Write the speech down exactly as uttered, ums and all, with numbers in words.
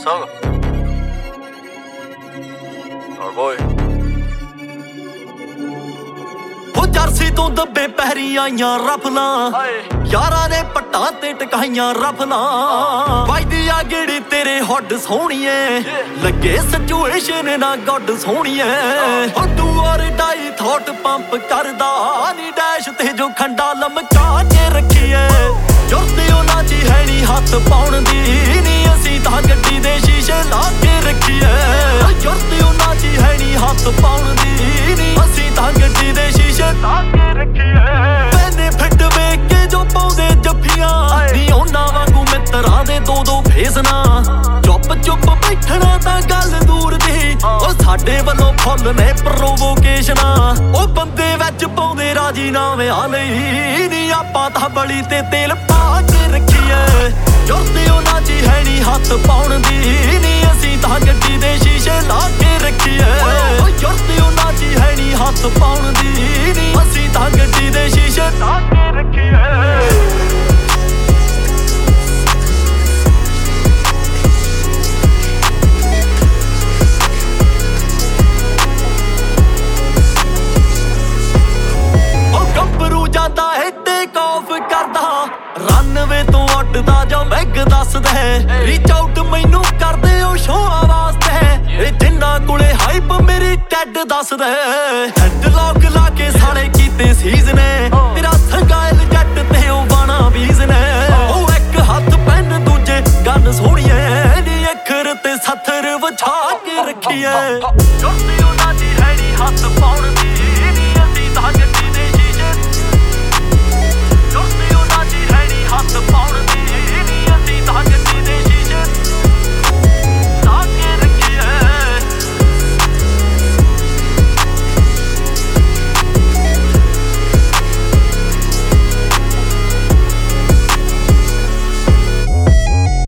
song. Our boy. ਉਹ jersey ਤੋਂ ਦੱਬੇ ਪਹਿਰੀ ਆਈਆਂ ਰਫਲਾਂ, ਯਾਰਾਂ ਨੇ ਪੱਟਾਂ ਤੇ ਟਕਾਈਆਂ ਰਫਲਾਂ। ਵੱਜਦੀ ਆ ਗੇੜੀ ਤੇਰੇ ਹੱਡ ਸੋਹਣੀਏ, ਲੱਗੇ ਸਿਚੁਏਸ਼ਨ ਨਾ ਗੱਡ ਸੋਹਣੀਏ। ਉਹ ਤੂੰ ਔਰ ਡਾਈ ਥੋਟ ਪੰਪ ਕਰਦਾ ਨੀ ਡੈਸ਼ ਤੇ ਜੋ ਖੰਡਾ ਲਮਕਾ ਕੇ ਰੱਖੀਏ। ਜੁਰਤੇ ਉਹਨਾਂ ਚ ਹੈ ਨੀ ਹੱਥ ਪਾਉਣ ਦੀ, ਨੀ ਅਸੀਂ ਤਾਂ ਗੱਡੀ ਦੇ ਸ਼ੀਸ਼ੇ ਲਾ ਕੇ ਰੱਖੀਏ। ਜੁਰਤੇ ਉਹਨਾਂ ਚ ਹੈ ਨੀ ਹੱਥ ਪਾਉਣ ਦੀ, ਨੀ ਅਸੀਂ ਤਾਂ ਗੱਡੀ ਦੇ ਸ਼ੀਸ਼ੇ ਲਾ ਕੇ ਰੱਖੀਏ। ਬੈਨੀਫਿਟ ਵੇਖ ਕੇ ਜੋ ਪਾਉਂਦੇ ਜੱਫੀਆਂ, ਨੀ ਉਹਨਾਂ ਵਾਂਗੂ ਮਿੱਤਰਾਂ ਦੇ ਦੋ ਦੋ ਫੇਸ ਨਾ। ਚੁੱਪ ਚੁੱਪ ਬੈਠਣਾ ਤਾਂ ਗੱਲ ਦੂਰ ਦੀ, ਉਹ ਸਾਡੇ ਵੱਲੋਂ ਫੁੱਲ ਨੇ ਪ੍ਰੋਵੋਕੇਸ਼ਨਾਂ। ਉਹ ਬੰਦੇ ਵਿੱਚ ਪਾਉਂਦੇ ਰਾਜੀਨਾਮਿਆਂ ਲਈ, ਨੀ ਆਪਾਂ ਤਾਂ ਬਲੀ ਤੇ ਤੇਲ ਪਾ ਕੇ ਰੱਖੀਏ। ਜੁਰਤੇ ਉਹਨਾਂ ਚ ਹੈ ਨੀ ਹੱਥ ਪਾਉਣ ਦੀ, ਨੀ ਅਸੀਂ ਤਾਂ ਗੱਡੀ ਦੇ ਸ਼ੀਸ਼ੇ ਲਾ ਕੇ ਰੱਖੀਏ। ਜੁਰਤੇ ਉਹਨਾਂ ਚ ਹੈ ਨੀ ਹੱਥ ਪਾਉਣ ਦੀ, ਨੀ ਅਸੀਂ ਤਾਂ ਗੱਡੀ ਦੇ ਸ਼ੀਸ਼ੇ ਲਾ ਕੇ ਰੱਖੀਏ। ਜਾਂਦਾ ਹੈ ਟੇਕ ਆਫ ਕਰਦਾ, ਰਨਵੇ ਤੋਂ ਉੱਡਦਾ ਜੋ ਮੈਗ ਦੱਸਦਾ। ਰੀਚ ਆਊਟ ਮੈਨੂੰ ਕਰਦੇ ਉਹ ਸ਼ੋਆਂ ਵਾਸਤੇ, ਜਿੰਨਾ ਕੋਲੇ ਹਾਈਪ ਮੇਰੀ ਟੈਡ ਦੱਸਦਾ। ਹੈਡਲੌਕ ਲਾ ਕੇ ਸਾਲੇ ਕੀਤੇ ਸੀਜ਼ ਨੇ, ਤੇਰਾ ਸੰਗਾਇਲ ਜੱਟ ਤੇ ਉਹ ਬਾਣਾ ਬੀਜ਼ ਨੇ। ਉਹ ਇੱਕ ਹੱਥ ਪੈਨ ਦੂਜੇ ਗੰਨ ਸੋਹਣੀਏ, ਨੀ ਅੱਖਰ ਤੇ ਸੱਥਰ ਵਿਛਾ ਕੇ ਰੱਖੀਏ।